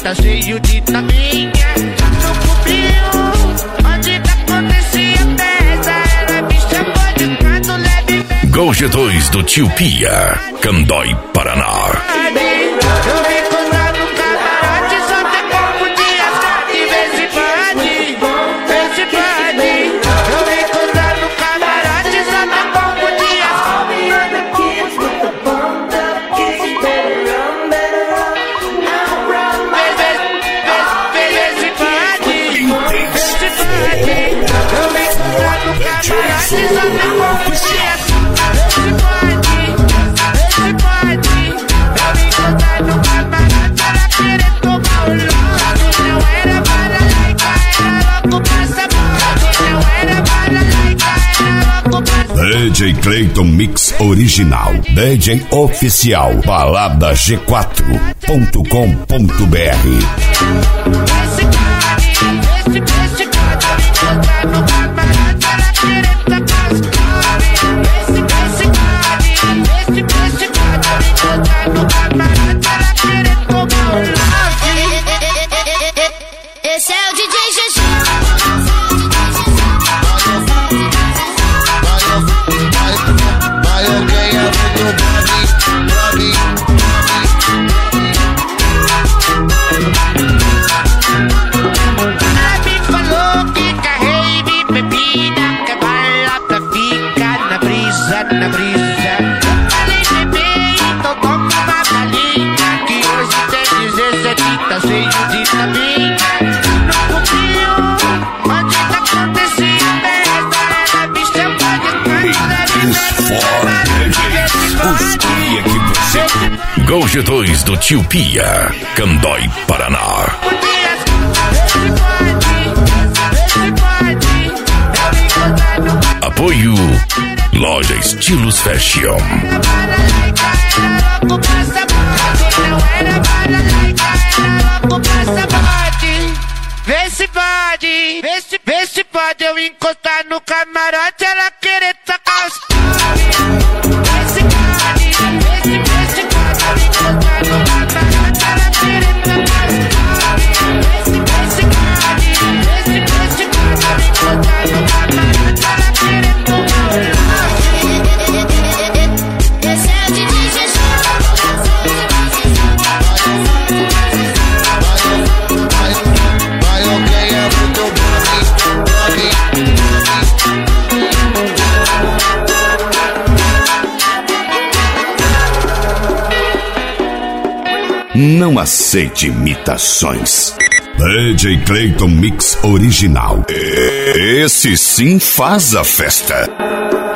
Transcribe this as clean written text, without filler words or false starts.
tá cheio de taminha. No cubinho, onde tá acontecia festa, ela me chamou de canto leve. Gol G2 do Tio Pia, Candói, Paraná. Eu vim encontrar no camarote, só tem pouco de asfalto. Vê se pode, vê se pode. Eu vim encontrar no camarote, só tem pouco de asfalto. Vê se pode, vê se pode. Eu vim encontrar no camarote, só tem pouco de asfalto. DJ Clayton Mix Original, DJ Oficial, balada G4.com.br. Esse é o DJ GG. Na brisa, falei bebê, então toma uma balinha, que hoje tem 17, tá cheio de taminha. No cubinho, onde tá acontecendo festa, ela me chamou de canto. Gol G2 do Tio Pia, Candói, Paraná. Apoio Loja Estilos Fashion. Vê se pode, vê se pode eu encostar no camarote, ela querer tacar os pode. Vê se pode, vê se pode eu encostar no camarote, ela querer tacar os pode. Vê se pode, vê se pode eu encostar no camarote, ela querer tacar os pode. Não aceite imitações. DJ Clayton Mix Original. Esse sim faz a festa.